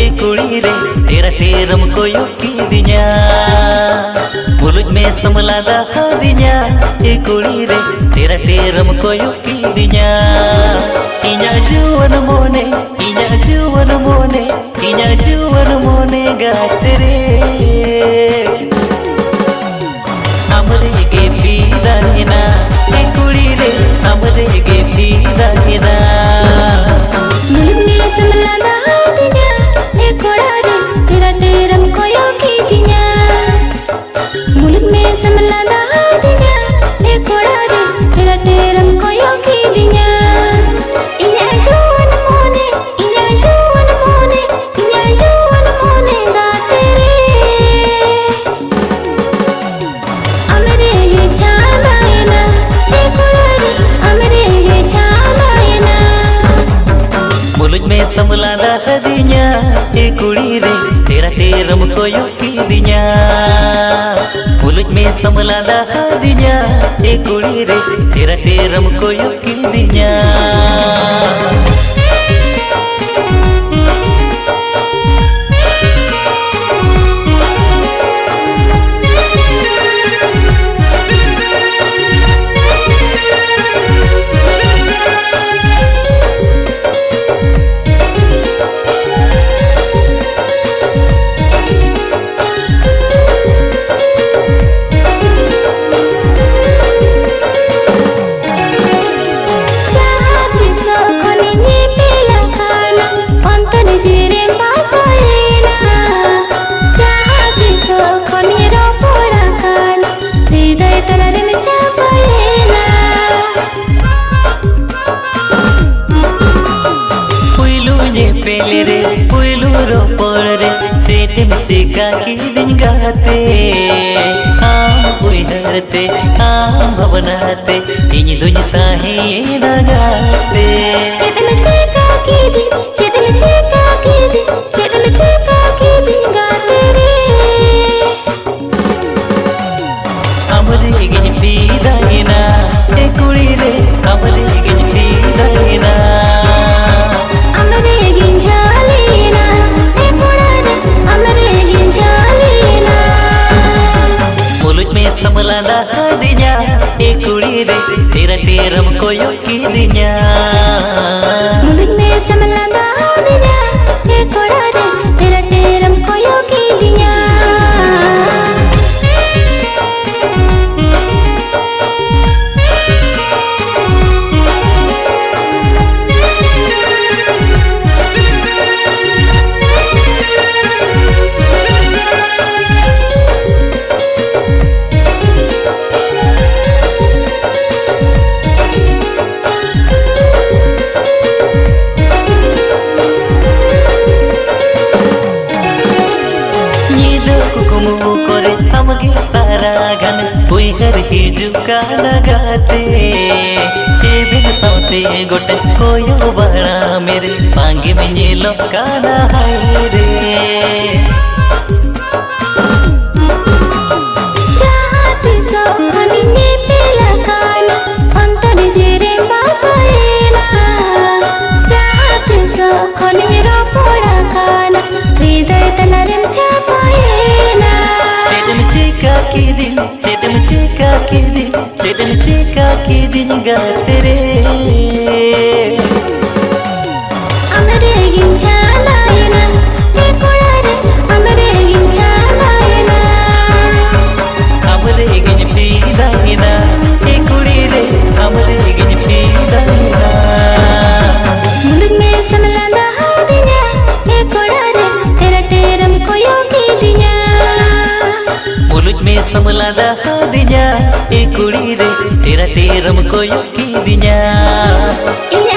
ए कुड़ी रे तेरा टेरम को युकी दिया मुलुज में समलादा दिया ए कुड़ी रे तेरा टेरम को युकी दिया इन्या जुवन मोने गातरे हमरे गे पीदाना ए कुड़ी रे हमरे गे पीदाना मुलुग में समलादा दिया ए कोड़ा रे तेरा टेरम को युकी दिया मुलुग में समलादा दिया ए कोड़ा रे तेरा टेरम को युकी दिया इन्या जुवन मोने गातरे हमरे ये छालायना ए कोड़ा रे हमरे ये छालायना मुलुज में समलादा दिया ए कुड़ी रे तेरा टेरम को युकी दिया मुलुज में समलादा दिया ए कुड़ी रे तेरा टेरम को युकी दिया पेले रे पुलू रो पोड़ रे चेटे में चिका की दिन गाते आम कोई हरते आम भवनाते इन्हीं दुनिया है ये लगाते चेटे में चिका की दिन चेटे में चिका की दिन चेटे में चिका की दिन गाते रे हमरे गिन पीदाना ए कुड़ी रे हमरे गिन पीदाना समलादा दिया ए कुड़ी रे तेरा टेरम को युकी दिया मुलुग में समलादा दिया ए कोड़ा रे तेरा टेरम को युकी दिया सारा गन कोई हर ही जुका लगाते ए बिन सौते गोटे कोयो बड़ा मेरे पांगे में ये लोकाना हाय रे चाहते सो हनी पेला काना अंतर जेरे बासाएना चाहते सो हनी रो पोड़ा काना हृदय तलरम छापाएना चिका की दिन गाते रे हमरे गिन छालायना ए कोड़ा रे हमरे गिन छालायना हमरे गिन पीदाना ए कुड़ी रे हमरे गिन पीदाना मुलुग में समलादा दिया ए कोड़ा रे तेरा टेरम को युकी दिया मुलुज में समलादा दिया ए कुड़ी रे तेरा टेरम को युकी दिया